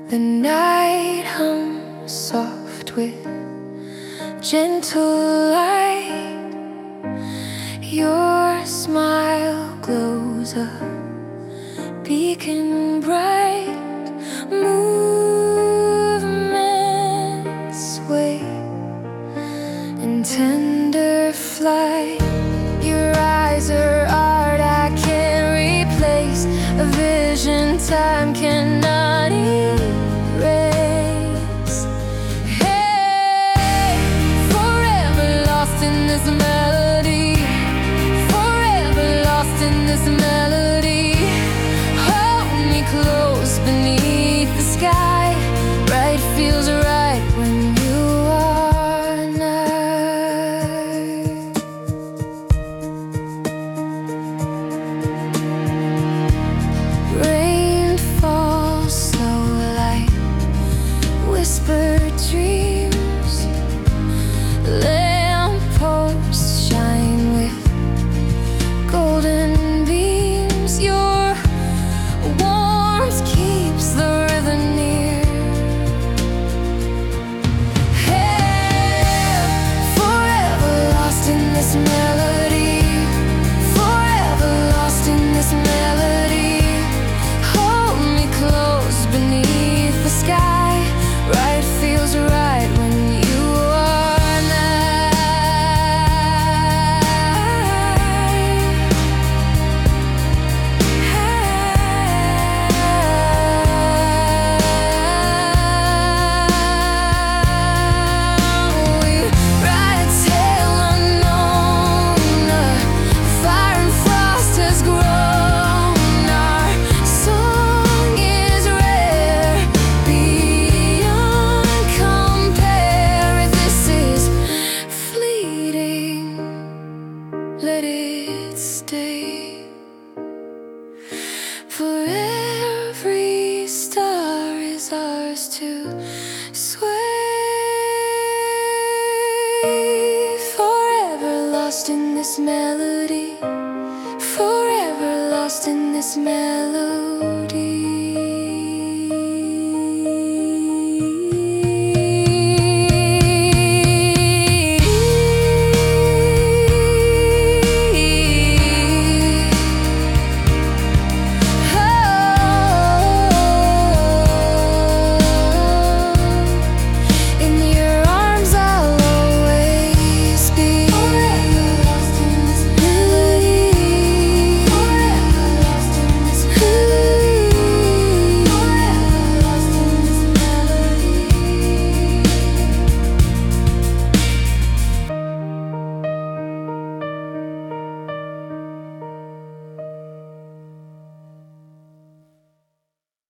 The night hums soft with gentle light. Your smile glows a beacon bright. Movements sway in tender flight. Your eyes are art I can't replace, a vision time cannot erase. Hey, forever lost in this melody, forever lost in this melody. Hold me close beneath the sky. Right feels right when you are nigh. Rain falls slow like whispered dreams. Lampposts shine with golden beams. Your warmth keeps the rhythm near. Hey, forever lost in this melody, forever lost in this melody. Hold me close beneath the sky. Right feels right when you are We ride a tale unknown. Fire and frost has grown. Our song is rare, beyond compare. This is fleeting, let it stay. For every star is ours to sway. Forever lost in this melody, forever lost in this melody.